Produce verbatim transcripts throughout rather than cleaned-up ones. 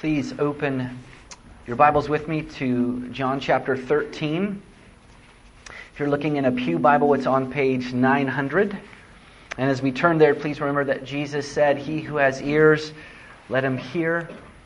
Please open your Bibles with me to John chapter thirteen. If you're looking in a pew Bible, it's on page nine hundred. And as we turn there, please remember that Jesus said, "He who has ears, let him hear."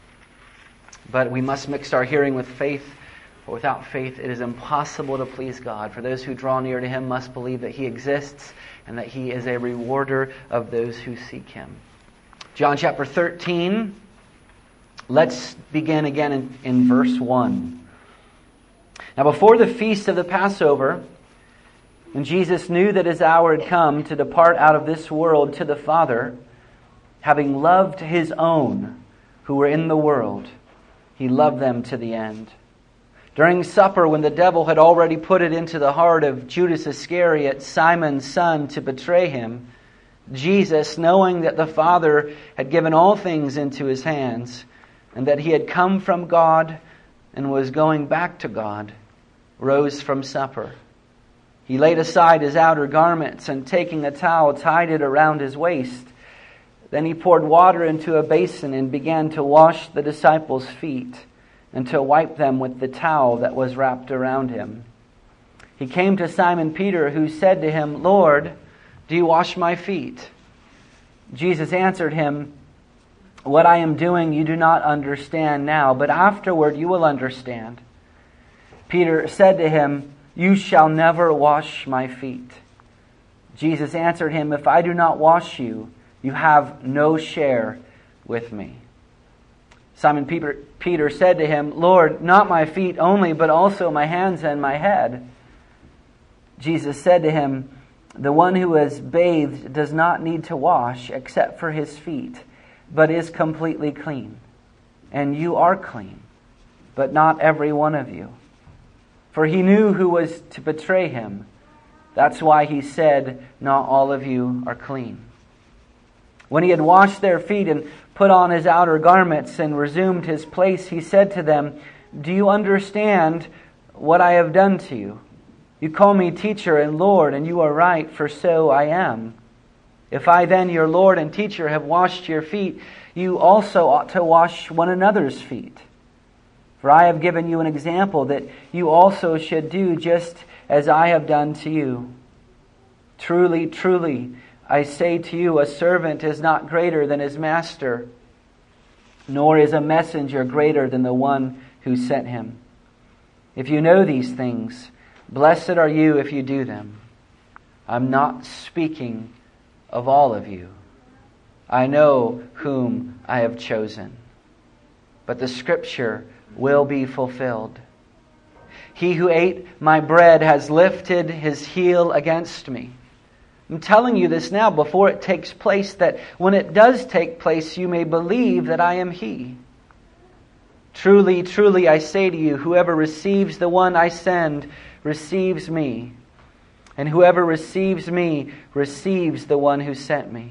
But we must mix our hearing with faith, for without faith it is impossible to please God. For those who draw near to Him must believe that He exists and that He is a rewarder of those who seek Him. John chapter thirteen. Let's begin again in, in verse one. Now before the feast of the Passover, when Jesus knew that His hour had come to depart out of this world to the Father, having loved His own who were in the world, He loved them to the end. During supper, when the devil had already put it into the heart of Judas Iscariot, Simon's son, to betray Him, Jesus, knowing that the Father had given all things into His hands, and that He had come from God and was going back to God, rose from supper. He laid aside His outer garments, and taking a towel, tied it around His waist. Then He poured water into a basin and began to wash the disciples' feet and to wipe them with the towel that was wrapped around Him. He came to Simon Peter, who said to Him, "Lord, do you wash my feet?" Jesus answered him, "What I am doing you do not understand now, but afterward you will understand." Peter said to Him, "You shall never wash my feet." Jesus answered him, "If I do not wash you, you have no share with me." Simon Peter, Peter said to Him, "Lord, not my feet only, but also my hands and my head." Jesus said to him, "The one who is bathed does not need to wash except for his feet, but is completely clean. And you are clean, but not every one of you." For He knew who was to betray Him. That's why He said, "Not all of you are clean." When He had washed their feet and put on His outer garments and resumed His place, He said to them, "Do you understand what I have done to you? You call me teacher and Lord, and you are right, for so I am. If I then, your Lord and teacher, have washed your feet, you also ought to wash one another's feet. For I have given you an example that you also should do just as I have done to you. Truly, truly, I say to you, a servant is not greater than his master, nor is a messenger greater than the one who sent him. If you know these things, blessed are you if you do them. I'm not speaking of all of you. I know whom I have chosen. But the Scripture will be fulfilled. He who ate my bread has lifted his heel against me. I'm telling you this now before it takes place, that when it does take place, you may believe that I am He. Truly, truly, I say to you, whoever receives the one I send receives me. And whoever receives me receives the one who sent me."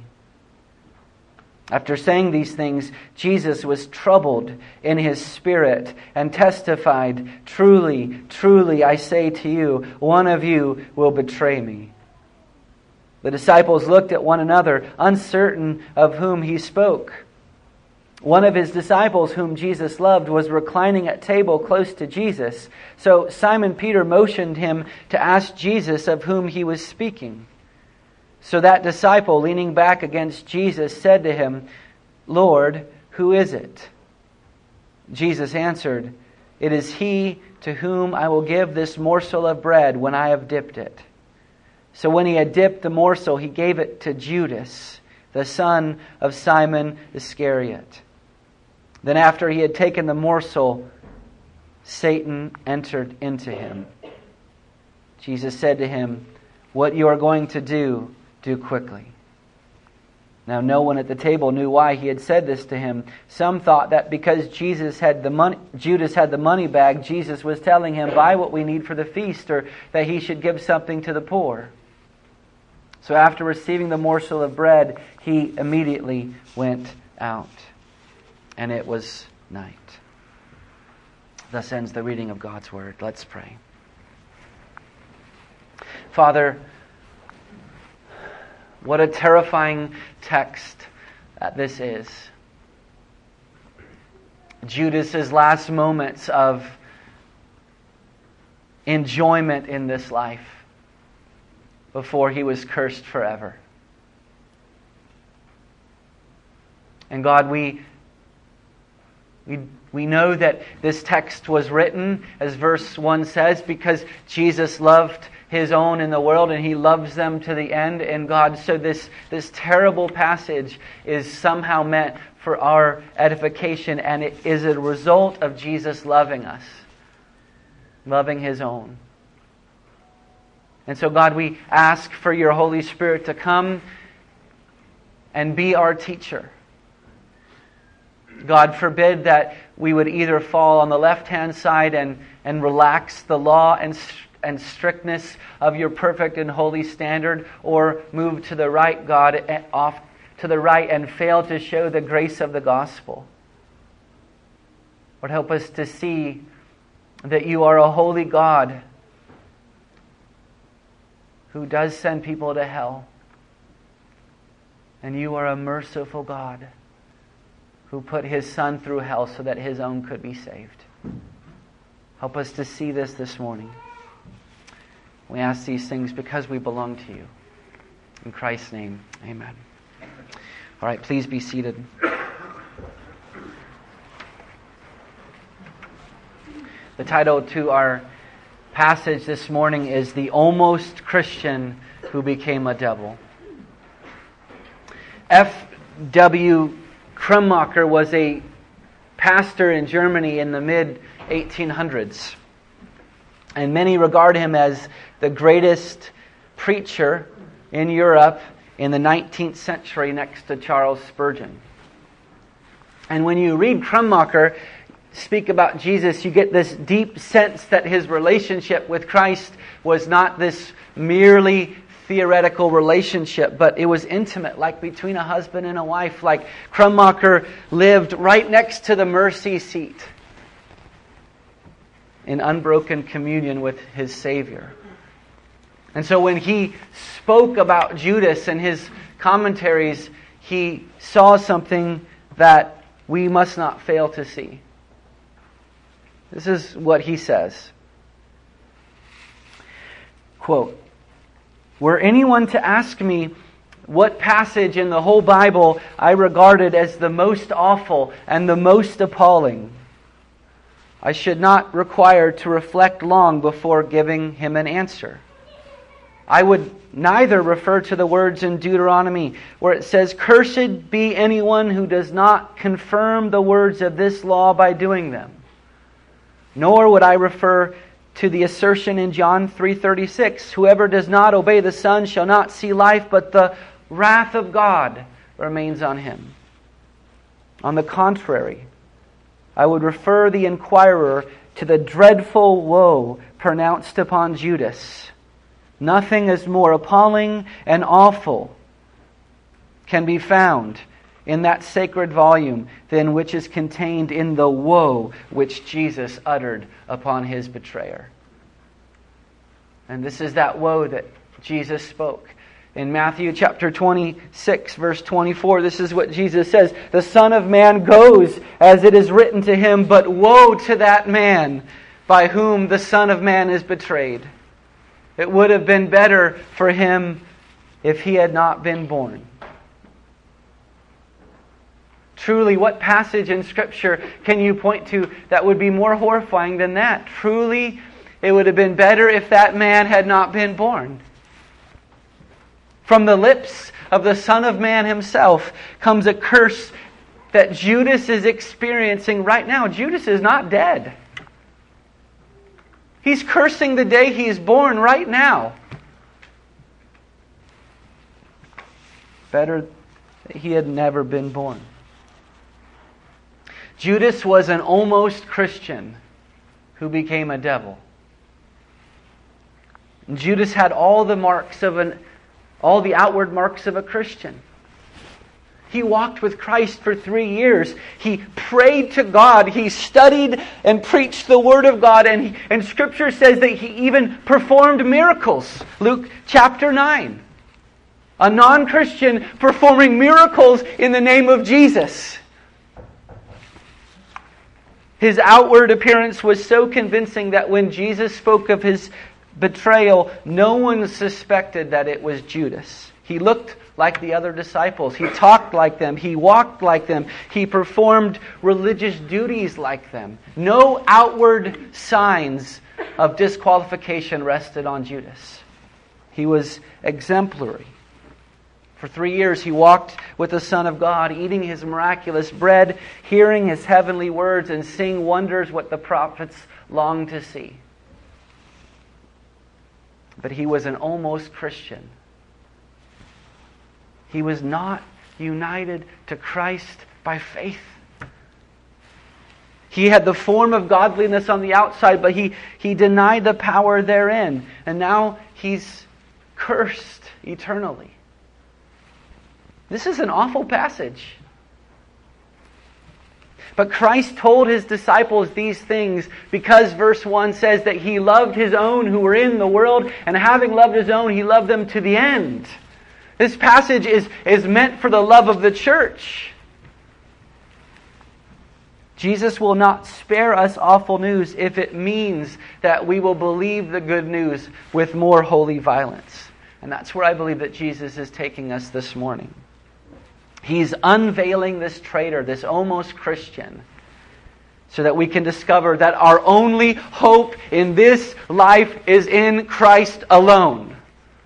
After saying these things, Jesus was troubled in His spirit and testified, "Truly, truly, I say to you, one of you will betray me." The disciples looked at one another, uncertain of whom He spoke. One of His disciples, whom Jesus loved, was reclining at table close to Jesus. So Simon Peter motioned him to ask Jesus of whom He was speaking. So that disciple, leaning back against Jesus, said to Him, "Lord, who is it?" Jesus answered, "It is he to whom I will give this morsel of bread when I have dipped it." So when He had dipped the morsel, He gave it to Judas, the son of Simon Iscariot. Then after He had taken the morsel, Satan entered into him. Jesus said to him, "What you are going to do, do quickly." Now no one at the table knew why He had said this to him. Some thought that because Jesus had the money, Judas had the money bag, Jesus was telling him, "Buy what we need for the feast," or that he should give something to the poor. So after receiving the morsel of bread, He immediately went out. And it was night. Thus ends the reading of God's Word. Let's pray. Father, what a terrifying text that this is. Judas's last moments of enjoyment in this life before he was cursed forever. And God, we we we know that this text was written, as verse one says, because Jesus loved His own in the world and He loves them to the end. And God, so this, this terrible passage is somehow meant for our edification, and it is a result of Jesus loving us, loving His own. And so God, we ask for Your Holy Spirit to come and be our teacher. God forbid that we would either fall on the left-hand side and, and relax the law and, and strictness of Your perfect and holy standard, or move to the right, God, off to the right and fail to show the grace of the gospel. Lord, help us to see that You are a holy God who does send people to hell. And You are a merciful God who put His Son through hell so that His own could be saved. Help us to see this this morning. We ask these things because we belong to You. In Christ's name, amen. All right, please be seated. The title to our passage this morning is The Almost Christian Who Became a Devil. F W Krummacher was a pastor in Germany in the mid eighteen hundreds. And many regard him as the greatest preacher in Europe in the nineteenth century, next to Charles Spurgeon. And when you read Krummacher speak about Jesus, you get this deep sense that his relationship with Christ was not this merely theoretical relationship, but it was intimate, like between a husband and a wife. Like Krummacher lived right next to the mercy seat in unbroken communion with his Savior. And so when he spoke about Judas in his commentaries, he saw something that we must not fail to see. This is what he says. Quote, "Were anyone to ask me what passage in the whole Bible I regarded as the most awful and the most appalling, I should not require to reflect long before giving him an answer. I would neither refer to the words in Deuteronomy where it says, 'Cursed be anyone who does not confirm the words of this law by doing them,' nor would I refer to the assertion in John three thirty-six, 'Whoever does not obey the Son shall not see life, but the wrath of God remains on him.' On the contrary, I would refer the inquirer to the dreadful woe pronounced upon Judas. Nothing is more appalling and awful can be found in that sacred volume than which is contained in the woe which Jesus uttered upon his betrayer." And this is that woe that Jesus spoke. In Matthew chapter twenty-six, verse twenty-four, this is what Jesus says, "The Son of Man goes as it is written to him, but woe to that man by whom the Son of Man is betrayed. It would have been better for him if he had not been born." Truly, what passage in Scripture can you point to that would be more horrifying than that? Truly, it would have been better if that man had not been born. From the lips of the Son of Man himself comes a curse that Judas is experiencing right now. Judas is not dead. He's cursing the day he is born right now. Better that he had never been born. Judas was an almost Christian who became a devil. And Judas had all the marks of an, all the outward marks of a Christian. He walked with Christ for three years. He prayed to God. He studied and preached the Word of God. And, he, and Scripture says that he even performed miracles. Luke chapter nine. A non-Christian performing miracles in the name of Jesus. His outward appearance was so convincing that when Jesus spoke of his betrayal, no one suspected that it was Judas. He looked like the other disciples. He talked like them. He walked like them. He performed religious duties like them. No outward signs of disqualification rested on Judas. He was exemplary. For three years he walked with the Son of God, eating his miraculous bread, hearing his heavenly words, and seeing wonders what the prophets longed to see. But he was an almost Christian. He was not united to Christ by faith. He had the form of godliness on the outside, but he, he denied the power therein. And now he's cursed eternally. This is an awful passage. But Christ told his disciples these things because verse one says that he loved his own who were in the world, and having loved his own, he loved them to the end. This passage is, is meant for the love of the church. Jesus will not spare us awful news if it means that we will believe the good news with more holy violence. And that's where I believe that Jesus is taking us this morning. He's unveiling this traitor, this almost Christian, so that we can discover that our only hope in this life is in Christ alone.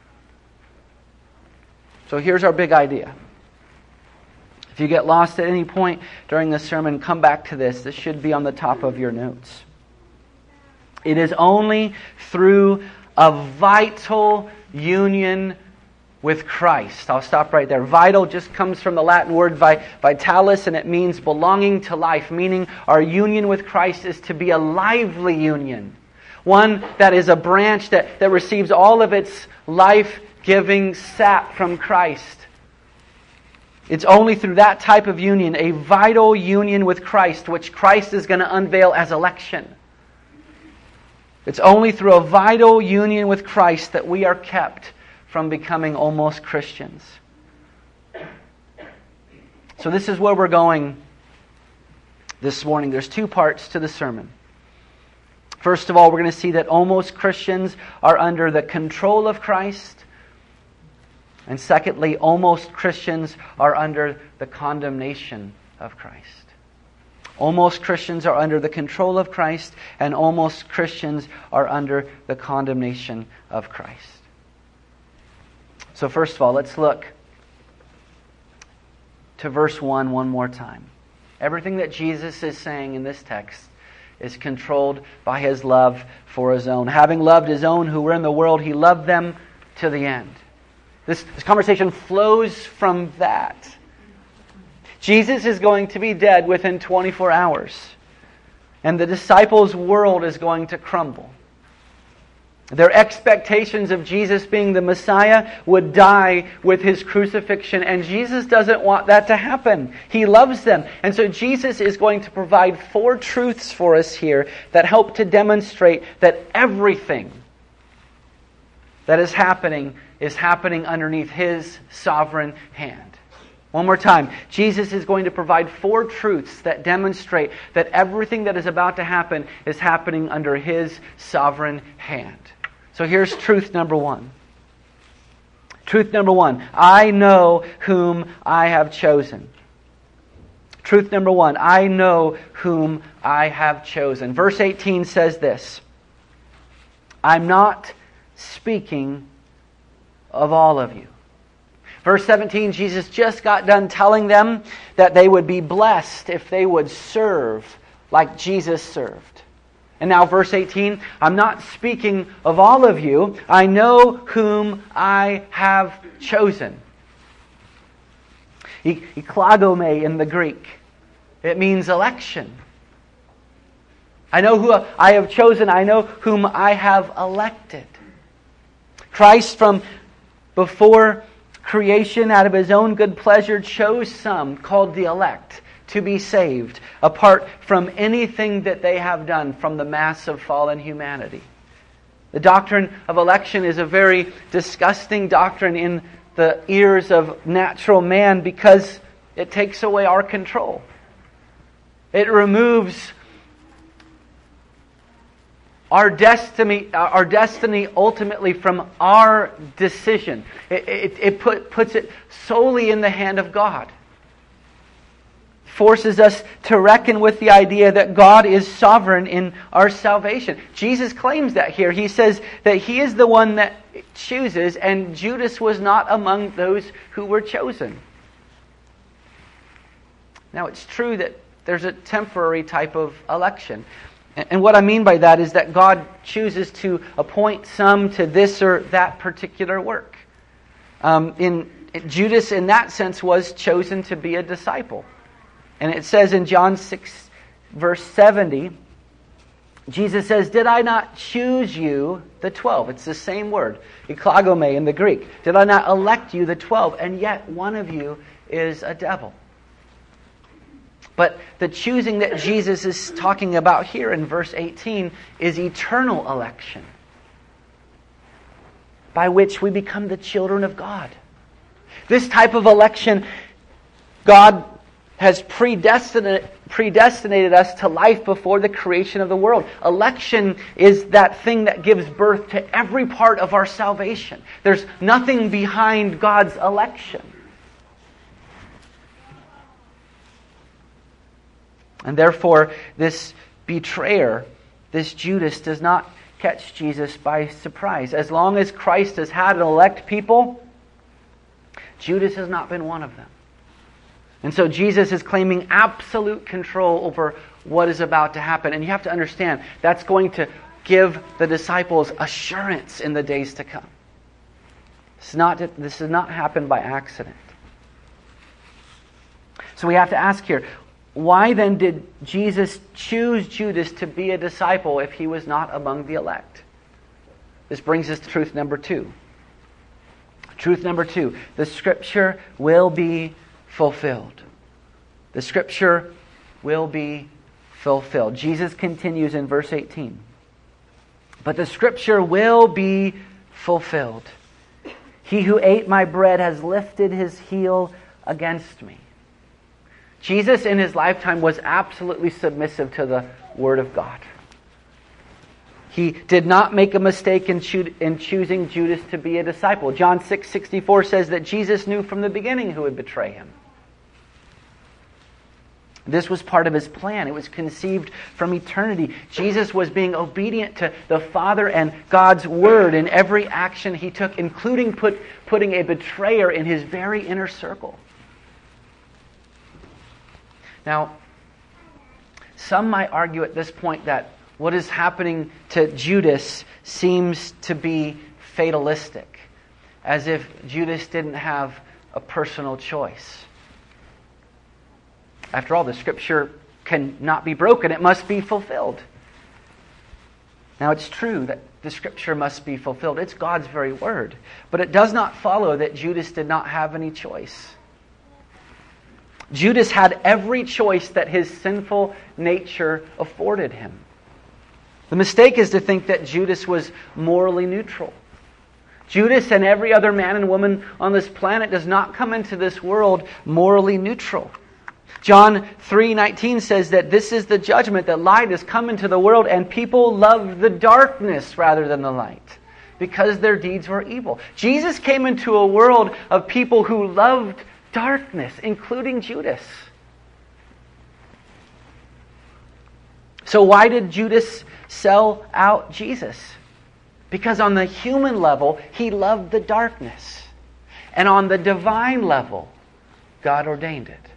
So here's our big idea. If you get lost at any point during the sermon, come back to this. This should be on the top of your notes. It is only through a vital union with Christ. I'll stop right there. Vital just comes from the Latin word vitalis, and it means belonging to life, meaning our union with Christ is to be a lively union. One that is a branch that, that receives all of its life-giving sap from Christ. It's only through that type of union, a vital union with Christ, which Christ is going to unveil as election. It's only through a vital union with Christ that we are kept from becoming almost Christians. So this is where we're going this morning. There's two parts to the sermon. First of all, we're going to see that almost Christians are under the control of Christ. And secondly, almost Christians are under the condemnation of Christ. Almost Christians are under the control of Christ, and almost Christians are under the condemnation of Christ. So first of all, let's look to verse one one more time. Everything that Jesus is saying in this text is controlled by His love for His own. Having loved His own who were in the world, He loved them to the end. This, this conversation flows from that. Jesus is going to be dead within twenty-four hours. And the disciples' world is going to crumble. Their expectations of Jesus being the Messiah would die with His crucifixion. And Jesus doesn't want that to happen. He loves them. And so Jesus is going to provide four truths for us here that help to demonstrate that everything that is happening is happening underneath His sovereign hand. One more time. Jesus is going to provide four truths that demonstrate that everything that is about to happen is happening under His sovereign hand. So here's truth number one. Truth number one. I know whom I have chosen. Truth number one. I know whom I have chosen. Verse eighteen says this. I'm not speaking of all of you. Verse seventeen, Jesus just got done telling them that they would be blessed if they would serve like Jesus served. And now verse eighteen, I'm not speaking of all of you. I know whom I have chosen. Eklagome in the Greek. It means election. I know who I have chosen. I know whom I have elected. Christ from before creation, out of His own good pleasure, chose some, called the elect, to be saved, apart from anything that they have done from the mass of fallen humanity. The doctrine of election is a very disgusting doctrine in the ears of natural man because it takes away our control. It removes our destiny, our destiny ultimately from our decision. It, it, it put, puts it solely in the hand of God. Forces us to reckon with the idea that God is sovereign in our salvation. Jesus claims that here. He says that He is the one that chooses, and Judas was not among those who were chosen. Now, it's true that there's a temporary type of election. And what I mean by that is that God chooses to appoint some to this or that particular work. Um, in Judas, in that sense, was chosen to be a disciple. And it says in John six, verse seventy, Jesus says, "Did I not choose you, the twelve?" It's the same word, eklagome in the Greek. "Did I not elect you, the twelve? And yet one of you is a devil." But the choosing that Jesus is talking about here in verse eighteen is eternal election, by which we become the children of God. This type of election, God has predestinated, predestinated us to life before the creation of the world. Election is that thing that gives birth to every part of our salvation. There's nothing behind God's election. And therefore, this betrayer, this Judas, does not catch Jesus by surprise. As long as Christ has had an elect people, Judas has not been one of them. And so Jesus is claiming absolute control over what is about to happen. And you have to understand, that's going to give the disciples assurance in the days to come. This is not, this does not happen by accident. So we have to ask here, why then did Jesus choose Judas to be a disciple if he was not among the elect? This brings us to truth number two. Truth number two, the Scripture will be fulfilled. The Scripture will be fulfilled. Jesus continues in verse eighteen. But the Scripture will be fulfilled. He who ate my bread has lifted his heel against me. Jesus in His lifetime was absolutely submissive to the Word of God. He did not make a mistake in, choo- in choosing Judas to be a disciple. John six sixty-four says that Jesus knew from the beginning who would betray Him. This was part of His plan. It was conceived from eternity. Jesus was being obedient to the Father and God's Word in every action He took, including put, putting a betrayer in His very inner circle. Now, some might argue at this point that what is happening to Judas seems to be fatalistic, as if Judas didn't have a personal choice. After all, the Scripture cannot be broken. It must be fulfilled. Now, it's true that the Scripture must be fulfilled. It's God's very Word. But it does not follow that Judas did not have any choice. Judas had every choice that his sinful nature afforded him. The mistake is to think that Judas was morally neutral. Judas and every other man and woman on this planet does not come into this world morally neutral. John three nineteen says that this is the judgment, that light has come into the world and people love the darkness rather than the light, because their deeds were evil. Jesus came into a world of people who loved darkness, including Judas. So why did Judas sell out Jesus? Because on the human level, he loved the darkness. And on the divine level, God ordained it.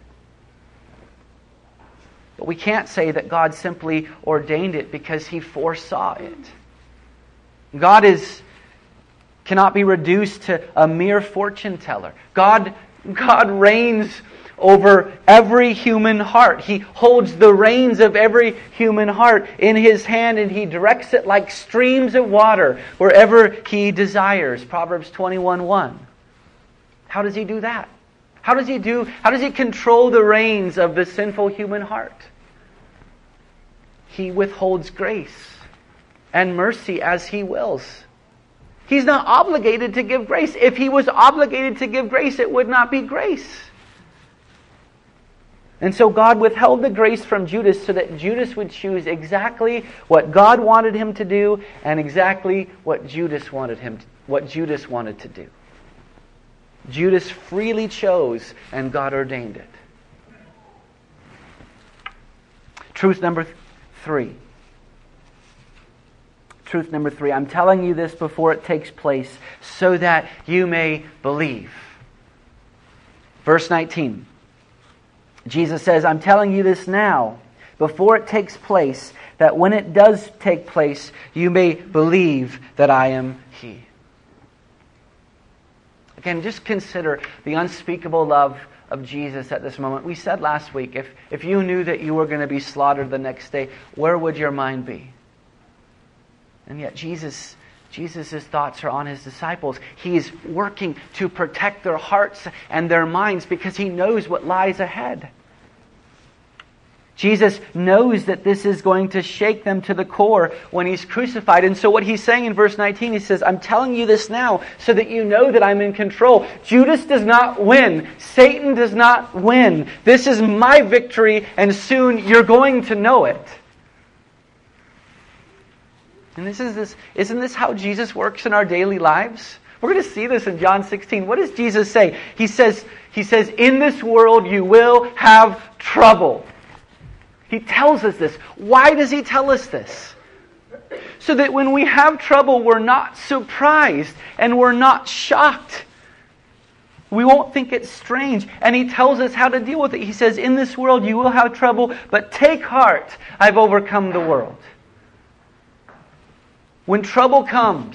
But we can't say that God simply ordained it because He foresaw it. God is cannot be reduced to a mere fortune teller. God God reigns over every human heart. He holds the reins of every human heart in His hand, and He directs it like streams of water wherever He desires. Proverbs twenty-one one. How does He do that? How does He do? How does He control the reins of the sinful human heart? He withholds grace and mercy as He wills. He's not obligated to give grace. If He was obligated to give grace, it would not be grace. And so God withheld the grace from Judas so that Judas would choose exactly what God wanted him to do and exactly what Judas wanted him to, what Judas wanted to do. Judas freely chose and God ordained it. Truth number th- three. Truth number three. I'm telling you this before it takes place so that you may believe. Verse nineteen. Jesus says, I'm telling you this now, before it takes place, that when it does take place, you may believe that I am He. Again, just consider the unspeakable love of Jesus at this moment. We said last week, if, if you knew that you were going to be slaughtered the next day, where would your mind be? And yet Jesus, Jesus' thoughts are on His disciples. He's working to protect their hearts and their minds because He knows what lies ahead. Jesus knows that this is going to shake them to the core when He's crucified. And so what He's saying in verse nineteen, He says, I'm telling you this now so that you know that I'm in control. Judas does not win. Satan does not win. This is my victory, and soon you're going to know it. And this is this, isn't this how Jesus works in our daily lives? We're going to see this in John sixteen. What does Jesus say? He says, He says, in this world you will have trouble. He tells us this. Why does He tell us this? So that when we have trouble, we're not surprised and we're not shocked. We won't think it's strange. And He tells us how to deal with it. He says, in this world you will have trouble, but take heart, I've overcome the world. When trouble comes,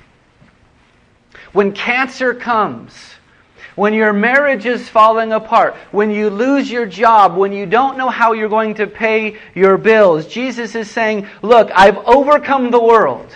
when cancer comes, when your marriage is falling apart, when you lose your job, when you don't know how you're going to pay your bills, Jesus is saying, look, I've overcome the world.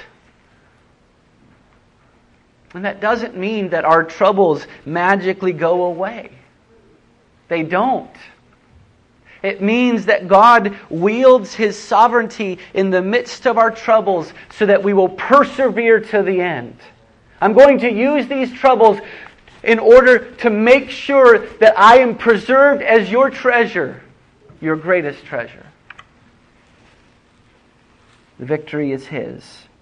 And that doesn't mean that our troubles magically go away. They don't. It means that God wields His sovereignty in the midst of our troubles so that we will persevere to the end. I'm going to use these troubles in order to make sure that I am preserved as your treasure, your greatest treasure. The victory is His.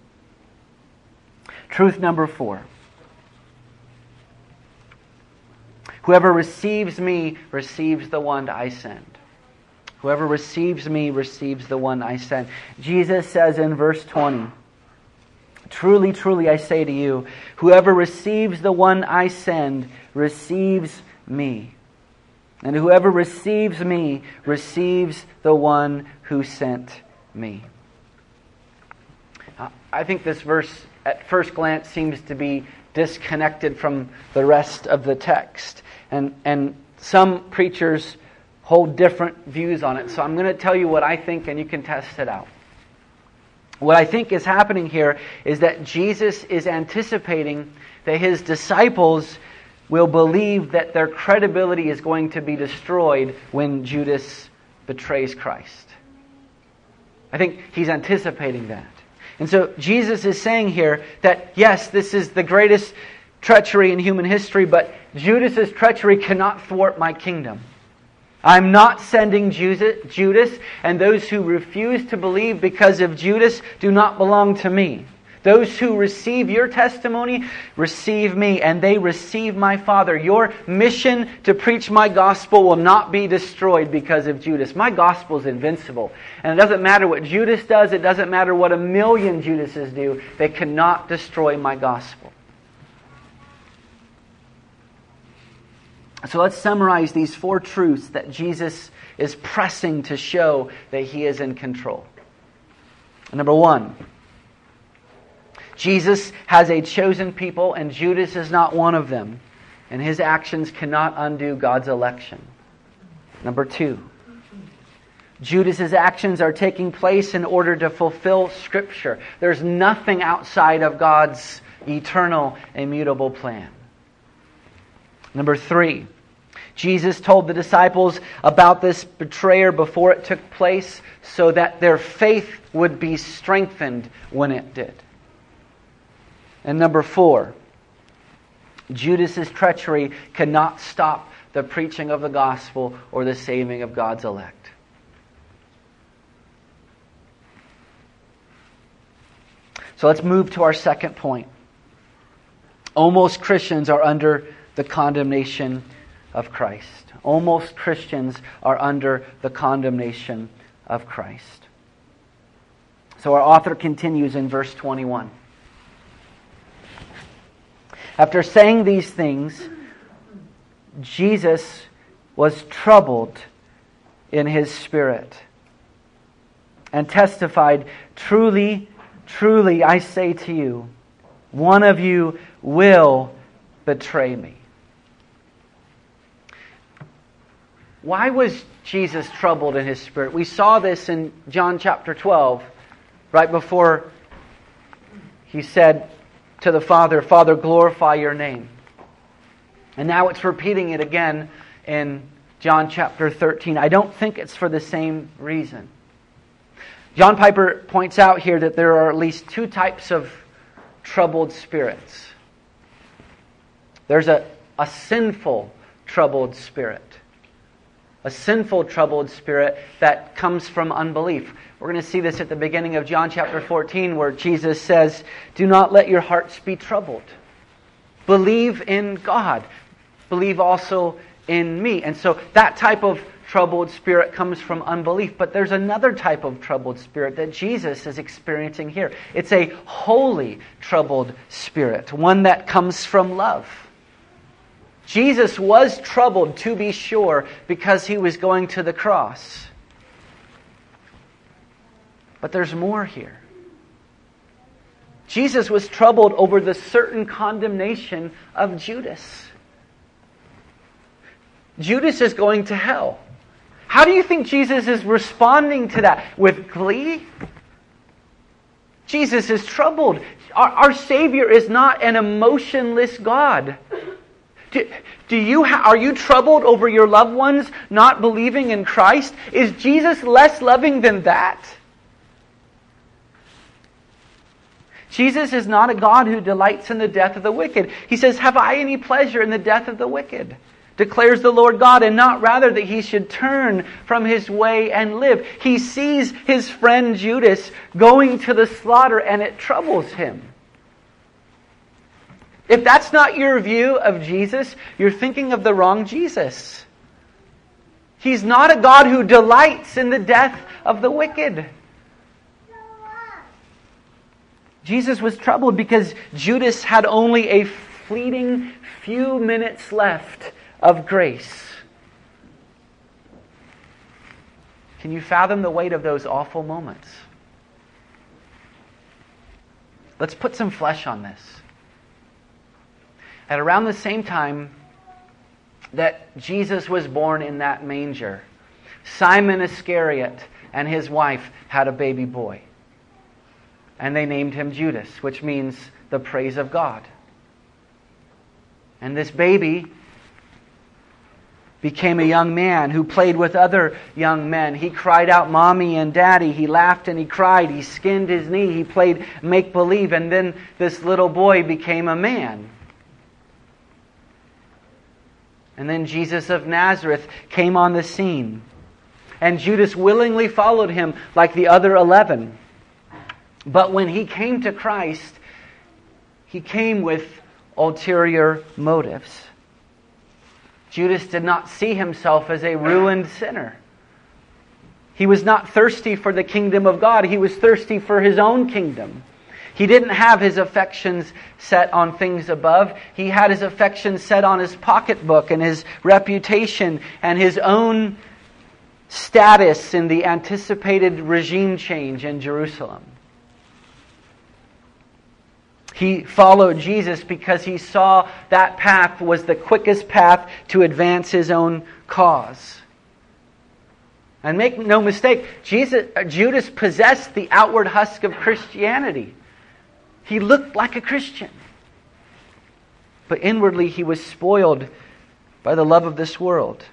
Truth number four. Whoever receives me receives the one I send. Whoever receives me receives the one I send. Jesus says in verse twenty, truly, truly, I say to you, whoever receives the one I send receives me. And whoever receives me receives the one who sent me. Uh, I think this verse at first glance seems to be disconnected from the rest of the text. And, and some preachers hold different views on it. So I'm going to tell you what I think and you can test it out. What I think is happening here is that Jesus is anticipating that His disciples will believe that their credibility is going to be destroyed when Judas betrays Christ. I think He's anticipating that. And so Jesus is saying here that yes, this is the greatest treachery in human history, but Judas's treachery cannot thwart my kingdom. I'm not sending Judas, and those who refuse to believe because of Judas do not belong to me. Those who receive your testimony receive me, and they receive my Father. Your mission to preach my gospel will not be destroyed because of Judas. My gospel is invincible. And it doesn't matter what Judas does, it doesn't matter what a million Judases do, they cannot destroy my gospel. So let's summarize these four truths that Jesus is pressing to show that He is in control. Number one, Jesus has a chosen people and Judas is not one of them. And his actions cannot undo God's election. Number two, Judas's actions are taking place in order to fulfill Scripture. There's nothing outside of God's eternal, immutable plan. Number three, Jesus told the disciples about this betrayer before it took place so that their faith would be strengthened when it did. And number four, Judas's treachery cannot stop the preaching of the gospel or the saving of God's elect. So let's move to our second point. Almost Christians are under the condemnation of Christ. Almost Christians are under the condemnation of Christ. So our author continues in verse twenty-one. After saying these things, Jesus was troubled in his spirit and testified, "Truly, truly, I say to you, one of you will betray me." Why was Jesus troubled in his spirit? We saw this in John chapter twelve, right before he said to the Father, "Father, glorify your name." And now it's repeating it again in John chapter thirteen. I don't think it's for the same reason. John Piper points out here that there are at least two types of troubled spirits. There's a, a sinful troubled spirit. A sinful troubled spirit that comes from unbelief. We're going to see this at the beginning of John chapter fourteen, where Jesus says, "Do not let your hearts be troubled. Believe in God. Believe also in me." And so that type of troubled spirit comes from unbelief. But there's another type of troubled spirit that Jesus is experiencing here. It's a holy troubled spirit, one that comes from love. Jesus was troubled, to be sure, because he was going to the cross. But there's more here. Jesus was troubled over the certain condemnation of Judas. Judas is going to hell. How do you think Jesus is responding to that? With glee? Jesus is troubled. Our, our Savior is not an emotionless God. Do, do you ha- are you troubled over your loved ones not believing in Christ? Is Jesus less loving than that? Jesus is not a God who delights in the death of the wicked. He says, "Have I any pleasure in the death of the wicked? Declares the Lord God, and not rather that he should turn from his way and live." He sees his friend Judas going to the slaughter, and it troubles him. If that's not your view of Jesus, you're thinking of the wrong Jesus. He's not a God who delights in the death of the wicked. Jesus was troubled because Judas had only a fleeting few minutes left of grace. Can you fathom the weight of those awful moments? Let's put some flesh on this. At around the same time that Jesus was born in that manger, Simon Iscariot and his wife had a baby boy. And they named him Judas, which means the praise of God. And this baby became a young man who played with other young men. He cried out, "Mommy" and "Daddy." He laughed and he cried. He skinned his knee. He played make-believe. And then this little boy became a man. And then Jesus of Nazareth came on the scene. And Judas willingly followed him like the other eleven. But when he came to Christ, he came with ulterior motives. Judas did not see himself as a ruined sinner. He was not thirsty for the kingdom of God. He was thirsty for his own kingdom. He didn't have his affections set on things above. He had his affections set on his pocketbook and his reputation and his own status in the anticipated regime change in Jerusalem. He followed Jesus because he saw that path was the quickest path to advance his own cause. And make no mistake, Jesus, Judas possessed the outward husk of Christianity. He looked like a Christian. But inwardly he was spoiled by the love of this world.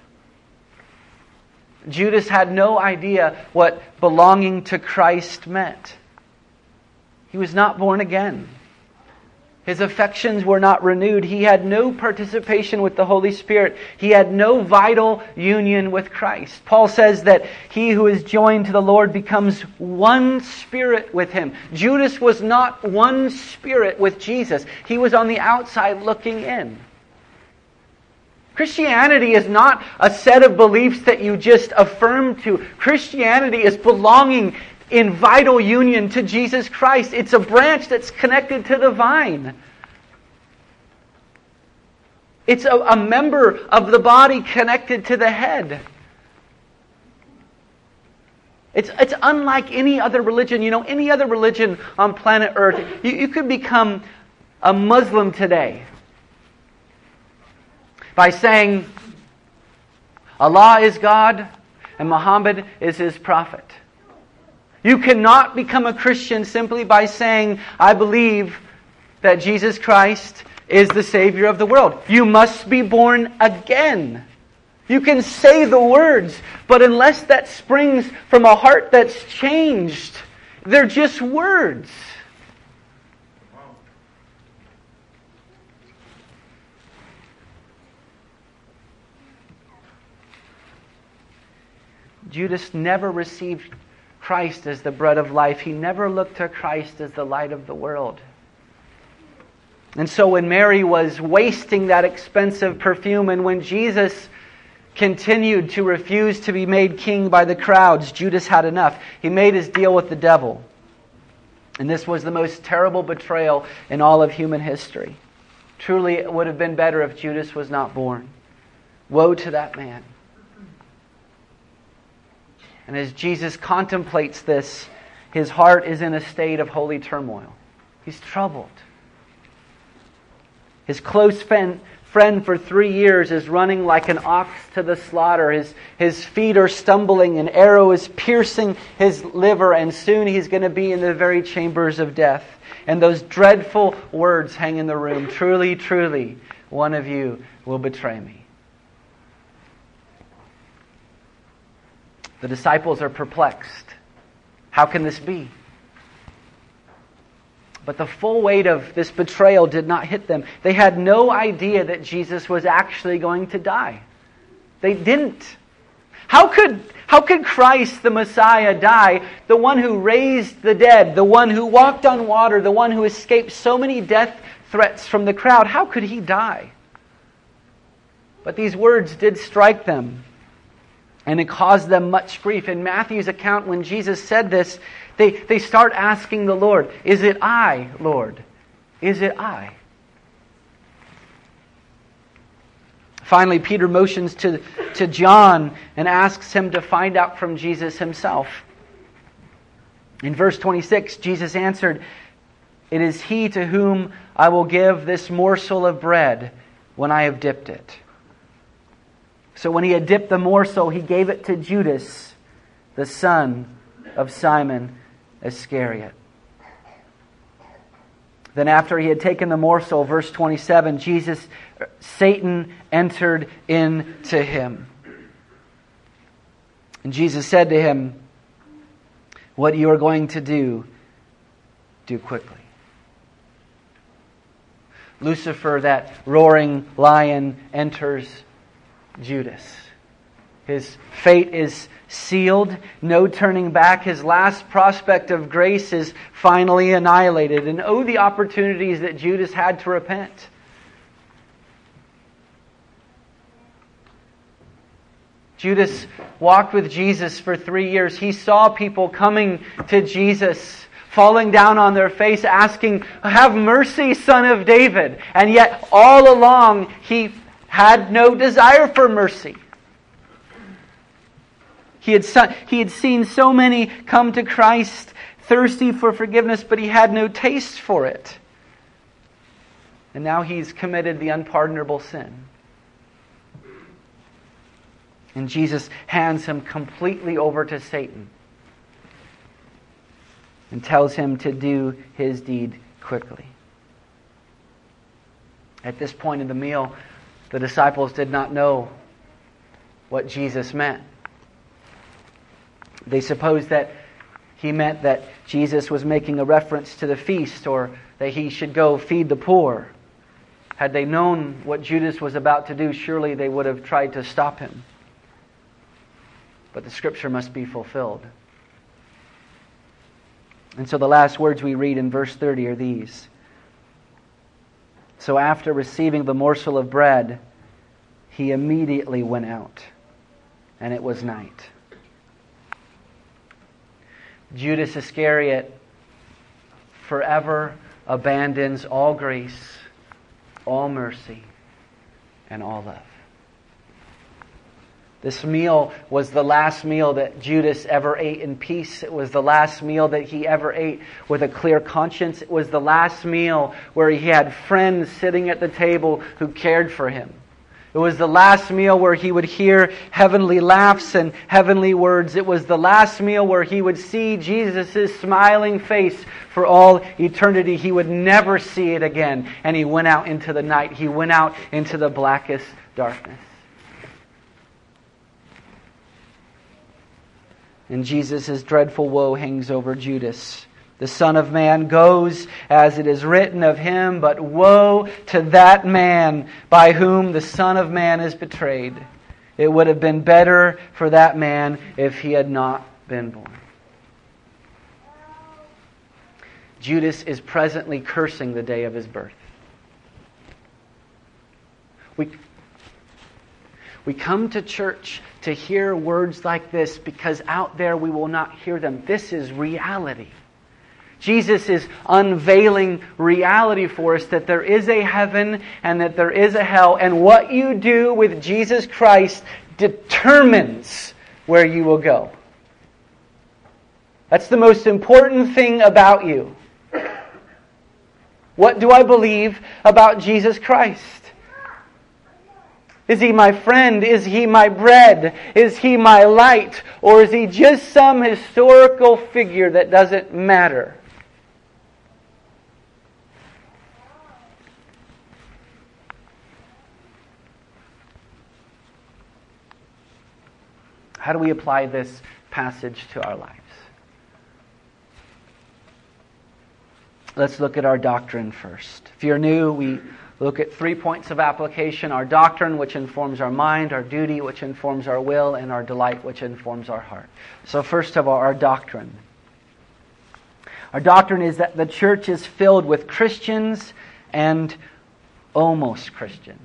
Judas had no idea what belonging to Christ meant. He was not born again. His affections were not renewed. He had no participation with the Holy Spirit. He had no vital union with Christ. Paul says that he who is joined to the Lord becomes one spirit with Him. Judas was not one spirit with Jesus. He was on the outside looking in. Christianity is not a set of beliefs that you just affirm to. Christianity is belonging in vital union to Jesus Christ. It's a branch that's connected to the vine. It's a, a member of the body connected to the head. It's, it's unlike any other religion. You know, any other religion on planet Earth, you, you could become a Muslim today by saying Allah is God and Muhammad is His prophet. You cannot become a Christian simply by saying, I believe that Jesus Christ is the Savior of the world. You must be born again. You can say the words, but unless that springs from a heart that's changed, they're just words. Judas never received Christ as the bread of life. He never looked to Christ as the light of the world. And so when Mary was wasting that expensive perfume, and when Jesus continued to refuse to be made king by the crowds, Judas had enough. He made his deal with the devil. And this was the most terrible betrayal in all of human history. Truly, it would have been better if Judas was not born. Woe to that man. And as Jesus contemplates this, his heart is in a state of holy turmoil. He's troubled. His close friend, friend for three years is running like an ox to the slaughter. His, his feet are stumbling, an arrow is piercing his liver, and soon he's going to be in the very chambers of death. And those dreadful words hang in the room. Truly, truly, one of you will betray me. The disciples are perplexed. How can this be? But the full weight of this betrayal did not hit them. They had no idea that Jesus was actually going to die. They didn't. How could, how could Christ, the Messiah, die? The one who raised the dead, the one who walked on water, the one who escaped so many death threats from the crowd. How could He die? But these words did strike them. And it caused them much grief. In Matthew's account, when Jesus said this, they, they start asking the Lord, is it I, Lord? Is it I? Finally, Peter motions to, to John and asks him to find out from Jesus himself. In verse twenty-six, Jesus answered, "It is he to whom I will give this morsel of bread when I have dipped it." So when he had dipped the morsel, he gave it to Judas, the son of Simon Iscariot. Then after he had taken the morsel, verse twenty-seven, Jesus, Satan entered into him. And Jesus said to him, "What you are going to do, do quickly." Lucifer, that roaring lion, enters Judas. His fate is sealed, no turning back. His last prospect of grace is finally annihilated. And oh, the opportunities that Judas had to repent. Judas walked with Jesus for three years. He saw people coming to Jesus, falling down on their face, asking, "Have mercy, Son of David." And yet, all along, he had no desire for mercy. He had, he had seen so many come to Christ thirsty for forgiveness, but he had no taste for it. And now he's committed the unpardonable sin. And Jesus hands him completely over to Satan and tells him to do his deed quickly. At this point in the meal, the disciples did not know what Jesus meant. They supposed that he meant that Jesus was making a reference to the feast, or that he should go feed the poor. Had they known what Judas was about to do, surely they would have tried to stop him. But the Scripture must be fulfilled. And so the last words we read in verse thirty are these. So after receiving the morsel of bread, he immediately went out, and it was night. Judas Iscariot forever abandons all grace, all mercy, and all love. This meal was the last meal that Judas ever ate in peace. It was the last meal that he ever ate with a clear conscience. It was the last meal where he had friends sitting at the table who cared for him. It was the last meal where he would hear heavenly laughs and heavenly words. It was the last meal where he would see Jesus' smiling face for all eternity. He would never see it again. And he went out into the night. He went out into the blackest darkness. And Jesus' dreadful woe hangs over Judas. The Son of Man goes as it is written of him, but woe to that man by whom the Son of Man is betrayed. It would have been better for that man if he had not been born. Judas is presently cursing the day of his birth. We, we come to church to hear words like this because out there we will not hear them. This is reality. Jesus is unveiling reality for us, that there is a heaven and that there is a hell. And what you do with Jesus Christ determines where you will go. That's the most important thing about you. What do I believe about Jesus Christ? Is He my friend? Is He my bread? Is He my light? Or is He just some historical figure that doesn't matter? How do we apply this passage to our lives? Let's look at our doctrine first. If you're new, we look at three points of application. Our doctrine, which informs our mind, our duty, which informs our will, and our delight, which informs our heart. So first of all, our doctrine. Our doctrine is that the church is filled with Christians and almost Christians.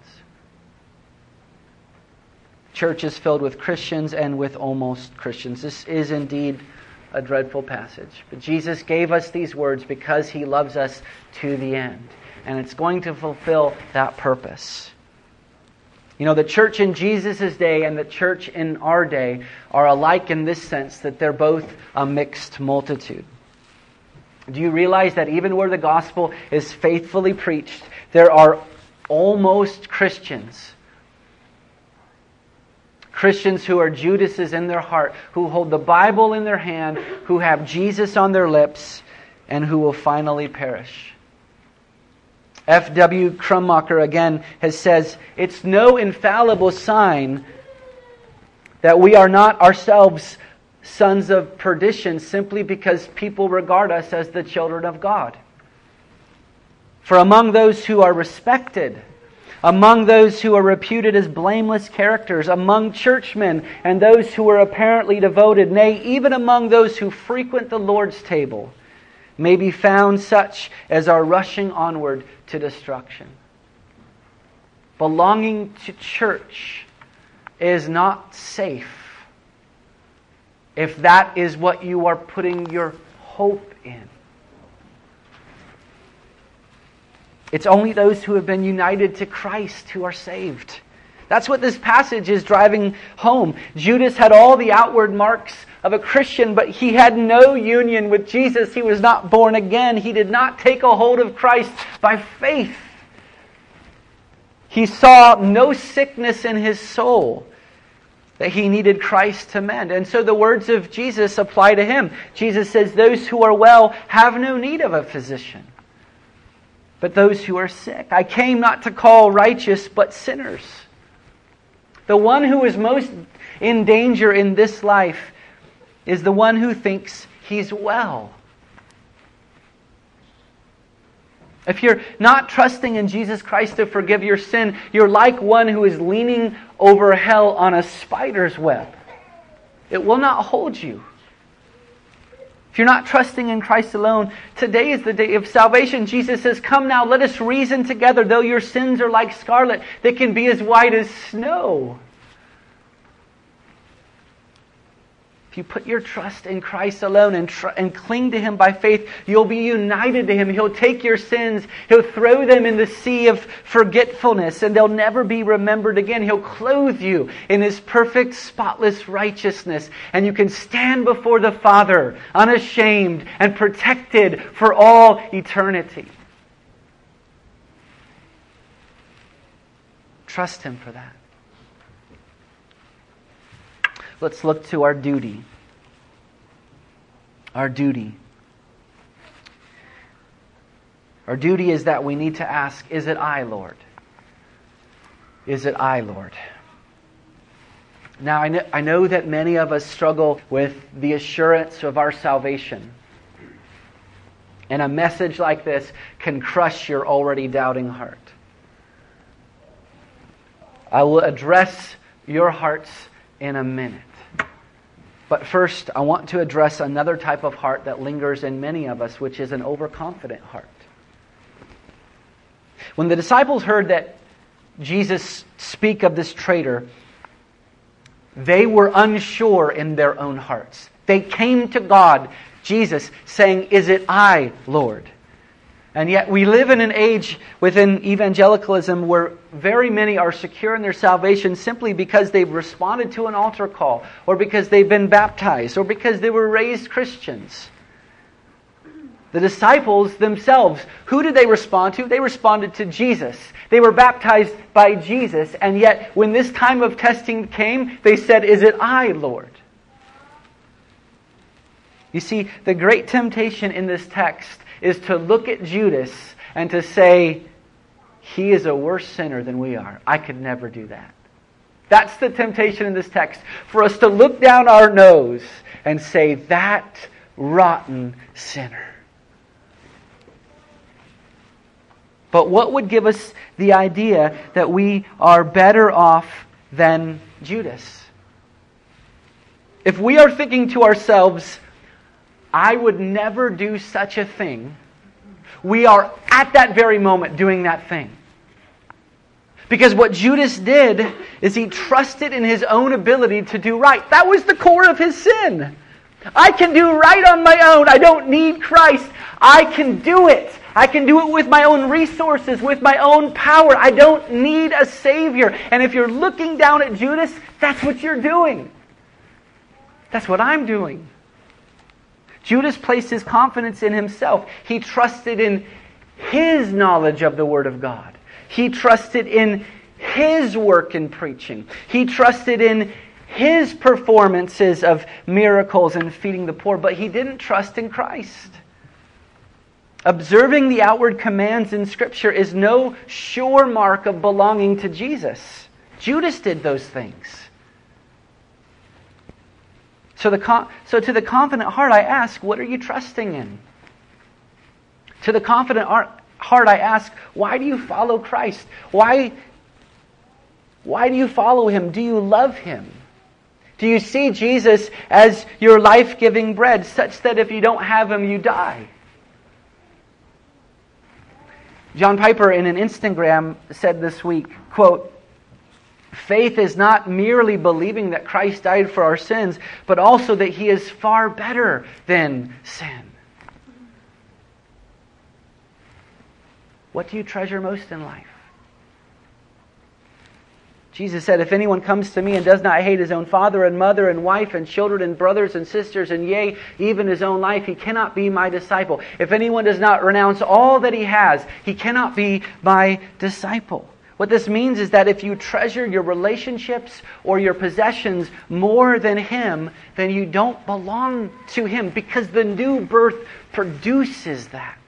Church is filled with Christians and with almost Christians. This is indeed a dreadful passage. But Jesus gave us these words because He loves us to the end. And it's going to fulfill that purpose. You know, the church in Jesus' day and the church in our day are alike in this sense, that they're both a mixed multitude. Do you realize that even where the gospel is faithfully preached, there are almost Christians? Christians who are Judases in their heart, who hold the Bible in their hand, who have Jesus on their lips, and who will finally perish. F W Krummacher again has says, it's no infallible sign that we are not ourselves sons of perdition simply because people regard us as the children of God. For among those who are respected, among those who are reputed as blameless characters, among churchmen and those who are apparently devoted, nay, even among those who frequent the Lord's table, may be found such as are rushing onward to destruction. Belonging to church is not safe if that is what you are putting your hope in. It's only those who have been united to Christ who are saved. That's what this passage is driving home. Judas had all the outward marks of a Christian, but he had no union with Jesus. He was not born again. He did not take a hold of Christ by faith. He saw no sickness in his soul that he needed Christ to mend. And so the words of Jesus apply to him. Jesus says, those who are well have no need of a physician, but those who are sick. I came not to call righteous, but sinners. The one who is most in danger in this life is the one who thinks He's well. If you're not trusting in Jesus Christ to forgive your sin, you're like one who is leaning over hell on a spider's web. It will not hold you. If you're not trusting in Christ alone, today is the day of salvation. Jesus says, "Come now, let us reason together. Though your sins are like scarlet, they can be as white as snow." If you put your trust in Christ alone and, tr- and cling to Him by faith, you'll be united to Him. He'll take your sins. He'll throw them in the sea of forgetfulness, and they'll never be remembered again. He'll clothe you in His perfect, spotless righteousness, and you can stand before the Father unashamed and protected for all eternity. Trust Him for that. Let's look to our duty. Our duty. Our duty is that we need to ask, is it I, Lord? Is it I, Lord? Now, I know, I know that many of us struggle with the assurance of our salvation. And a message like this can crush your already doubting heart. I will address your hearts in a minute. But first, I want to address another type of heart that lingers in many of us, which is an overconfident heart. When the disciples heard that Jesus speak of this traitor, they were unsure in their own hearts. They came to God, Jesus, saying, "Is it I, Lord?" And yet we live in an age within evangelicalism where very many are secure in their salvation simply because they've responded to an altar call, or because they've been baptized, or because they were raised Christians. The disciples themselves, who did they respond to? They responded to Jesus. They were baptized by Jesus, and yet when this time of testing came, they said, "Is it I, Lord?" You see, the great temptation in this text is to look at Judas and to say, he is a worse sinner than we are. I could never do that. That's the temptation in this text. For us to look down our nose and say, that rotten sinner. But what would give us the idea that we are better off than Judas? If we are thinking to ourselves, I would never do such a thing, we are at that very moment doing that thing. Because what Judas did is he trusted in his own ability to do right. That was the core of his sin. I can do right on my own. I don't need Christ. I can do it. I can do it with my own resources, with my own power. I don't need a Savior. And if you're looking down at Judas, that's what you're doing. That's what I'm doing. Judas placed his confidence in himself. He trusted in his knowledge of the Word of God. He trusted in his work in preaching. He trusted in his performances of miracles and feeding the poor, but he didn't trust in Christ. Observing the outward commands in Scripture is no sure mark of belonging to Jesus. Judas did those things. So, the so to the confident heart I ask, what are you trusting in? To the confident heart I ask, why do you follow Christ? Why, why do you follow Him? Do you love Him? Do you see Jesus as your life-giving bread, such that if you don't have Him, you die? John Piper in an Instagram said this week, quote, "Faith is not merely believing that Christ died for our sins, but also that He is far better than sin." What do you treasure most in life? Jesus said, "If anyone comes to me and does not hate his own father and mother and wife and children and brothers and sisters and yea, even his own life, he cannot be my disciple. If anyone does not renounce all that he has, he cannot be my disciple." What this means is that if you treasure your relationships or your possessions more than Him, then you don't belong to Him, because the new birth produces that.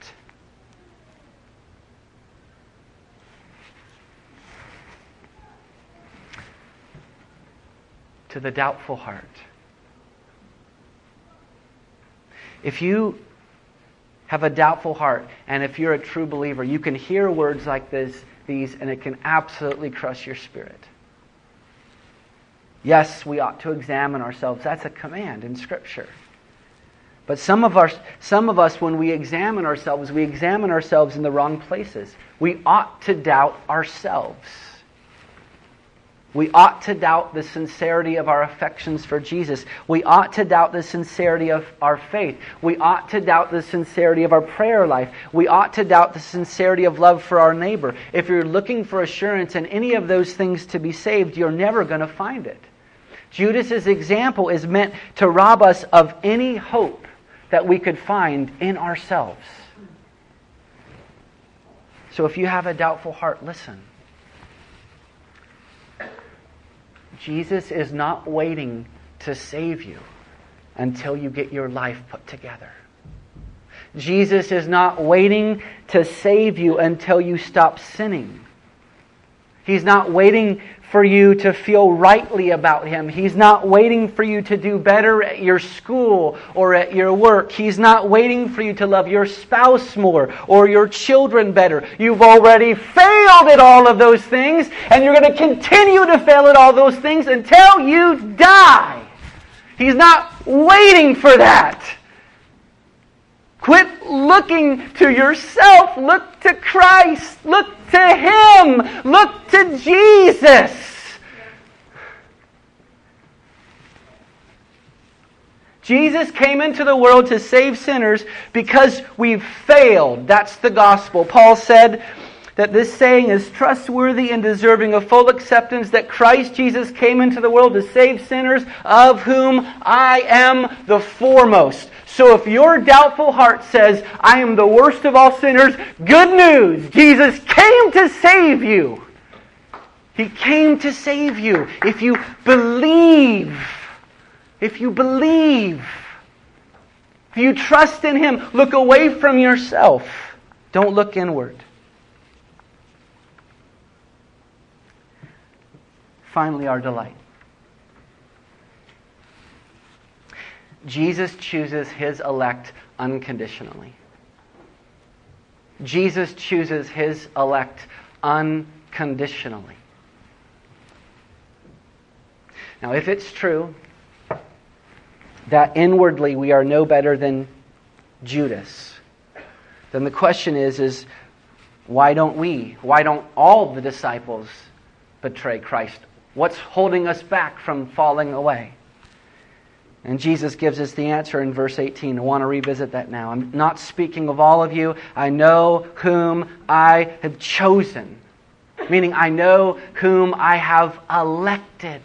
To the doubtful heart, If you have a doubtful heart, and if you're a true believer, you can hear words like this, these, and it can absolutely crush your spirit. Yes, we ought to examine ourselves. That's a command in Scripture. But some of our, some of us, when we examine ourselves, we examine ourselves in the wrong places. We ought to doubt ourselves. We ought to doubt the sincerity of our affections for Jesus. We ought to doubt the sincerity of our faith. We ought to doubt the sincerity of our prayer life. We ought to doubt the sincerity of love for our neighbor. If you're looking for assurance in any of those things to be saved, you're never going to find it. Judas's example is meant to rob us of any hope that we could find in ourselves. So if you have a doubtful heart, listen. Jesus is not waiting to save you until you get your life put together. Jesus is not waiting to save you until you stop sinning. He's not waiting for you to feel rightly about Him. He's not waiting for you to do better at your school or at your work. He's not waiting for you to love your spouse more or your children better. You've already failed at all of those things, and you're going to continue to fail at all those things until you die. He's not waiting for that. Quit looking to yourself. Look to Christ. Look to Him. Look to Jesus. Jesus came into the world to save sinners because we've failed. That's the gospel. Paul said that this saying is trustworthy and deserving of full acceptance, that Christ Jesus came into the world to save sinners, of whom I am the foremost. So if your doubtful heart says, I am the worst of all sinners, good news! Jesus came to save you. He came to save you. If you believe, if you believe, if you trust in Him, look away from yourself. Don't look inward. Finally, our delight. Jesus chooses His elect unconditionally. Jesus chooses His elect unconditionally. Now, if it's true that inwardly we are no better than Judas, then the question is, is why don't we, why don't all the disciples betray Christ? What's holding us back from falling away? And Jesus gives us the answer in verse eighteen. I want to revisit that now. I'm not speaking of all of you. I know whom I have chosen. Meaning I know whom I have elected.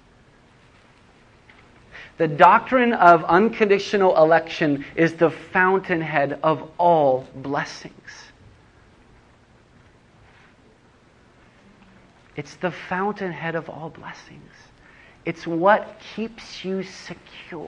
The doctrine of unconditional election is the fountainhead of all blessings. It's the fountainhead of all blessings. It's what keeps you secure.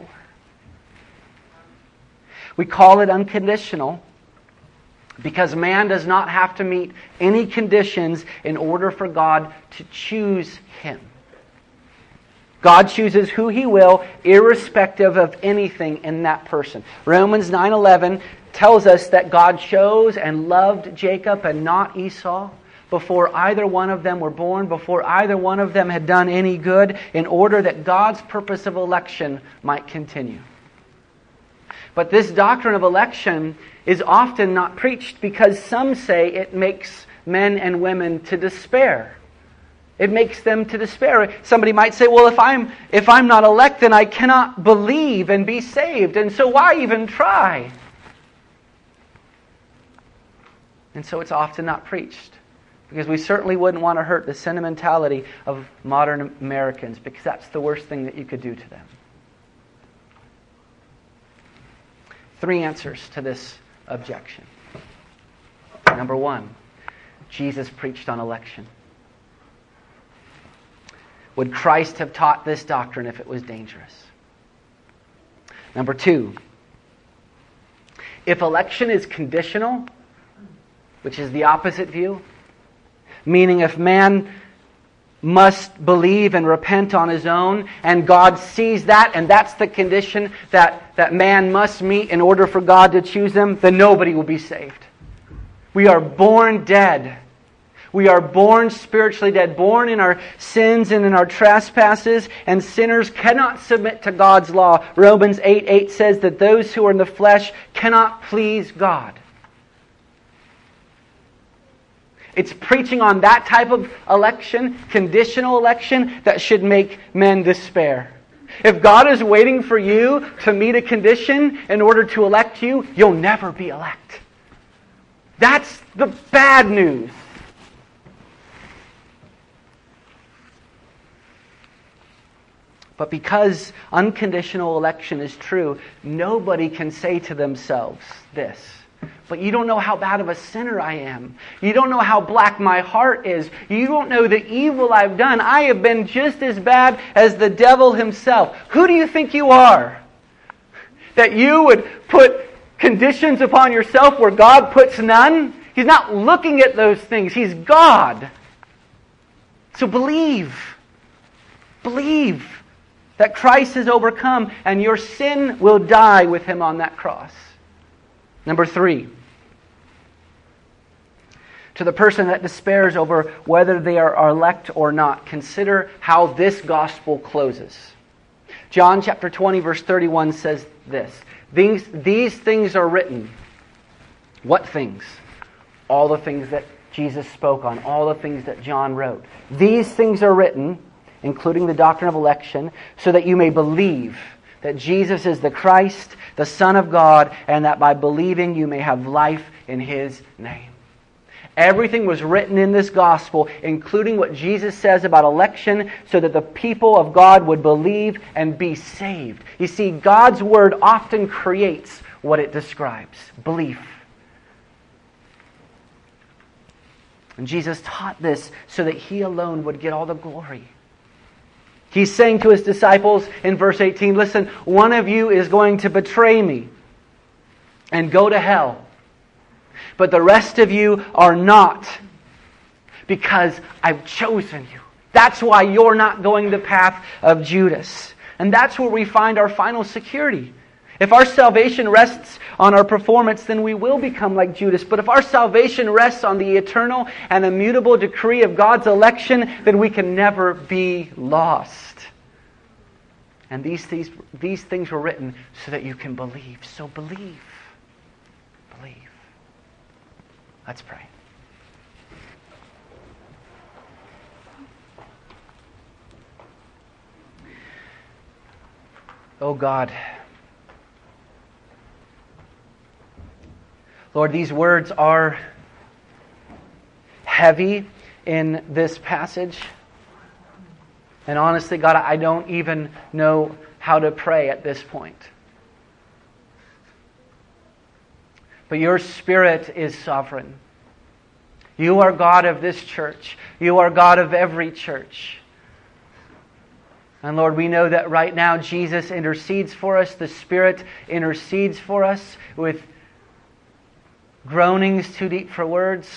We call it unconditional because man does not have to meet any conditions in order for God to choose him. God chooses who He will, irrespective of anything in that person. Romans nine eleven tells us that God chose and loved Jacob and not Esau before either one of them were born, before either one of them had done any good, in order that God's purpose of election might continue. But this doctrine of election is often not preached because some say it makes men and women to despair. It makes them to despair. Somebody might say, well, if I'm if I'm not elect, then I cannot believe and be saved, and so why even try? And so it's often not preached. Because we certainly wouldn't want to hurt the sentimentality of modern Americans, because that's the worst thing that you could do to them. Three answers to this objection. Number one, Jesus preached on election. Would Christ have taught this doctrine if it was dangerous? Number two, if election is conditional, which is the opposite view, meaning if man must believe and repent on his own, and God sees that, and that's the condition that, that man must meet in order for God to choose them, then nobody will be saved. We are born dead. We are born spiritually dead, born in our sins and in our trespasses, and sinners cannot submit to God's law. Romans eight eight says that those who are in the flesh cannot please God. It's preaching on that type of election, conditional election, that should make men despair. If God is waiting for you to meet a condition in order to elect you, you'll never be elect. That's the bad news. But because unconditional election is true, nobody can say to themselves this: but you don't know how bad of a sinner I am. You don't know how black my heart is. You don't know the evil I've done. I have been just as bad as the devil himself. Who do you think you are? That you would put conditions upon yourself where God puts none? He's not looking at those things. He's God. So believe. Believe that Christ has overcome, and your sin will die with Him on that cross. Number three, to the person that despairs over whether they are elect or not, consider how this gospel closes. John chapter twenty, verse thirty-one says this: These, these things are written. What things? All the things that Jesus spoke on, all the things that John wrote. These things are written, including the doctrine of election, so that you may believe that Jesus is the Christ, the Son of God, and that by believing you may have life in His name. Everything was written in this gospel, including what Jesus says about election, so that the people of God would believe and be saved. You see, God's Word often creates what it describes: belief. And Jesus taught this so that He alone would get all the glory. He's saying to His disciples in verse eighteen, listen, one of you is going to betray me and go to hell. But the rest of you are not, because I've chosen you. That's why you're not going the path of Judas. And that's where we find our final security. If our salvation rests on our performance, then we will become like Judas. But if our salvation rests on the eternal and immutable decree of God's election, then we can never be lost. And these, these, these things were written so that you can believe. So believe. Believe. Let's pray. Oh God, Lord, these words are heavy in this passage. And honestly, God, I don't even know how to pray at this point. But your Spirit is sovereign. You are God of this church. You are God of every church. And Lord, we know that right now Jesus intercedes for us. The Spirit intercedes for us with groanings too deep for words.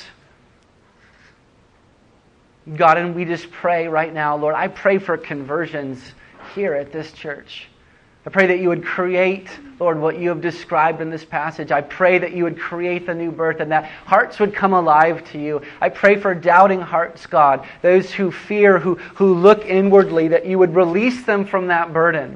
God, and we just pray right now, Lord, I pray for conversions here at this church. I pray that you would create, Lord, what you have described in this passage. I pray that you would create the new birth and that hearts would come alive to you. I pray for doubting hearts, God, those who fear, who, who look inwardly, that you would release them from that burden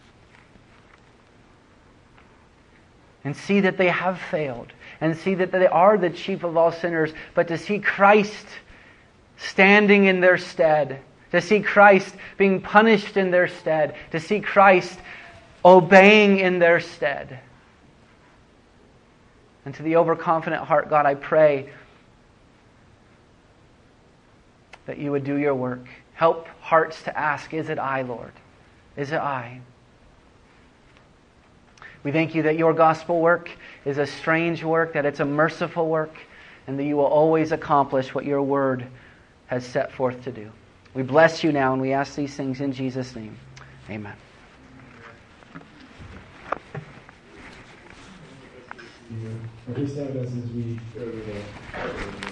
and see that they have failed and see that they are the chief of all sinners, but to see Christ standing in their stead, to see Christ being punished in their stead, to see Christ obeying in their stead. And to the overconfident heart, God, I pray that you would do your work. Help hearts to ask, is it I, Lord? Is it I? We thank you that your gospel work is a strange work, that it's a merciful work, and that you will always accomplish what your word has set forth to do. We bless you now, and we ask these things in Jesus' name. Amen. Please stand with us as we go to the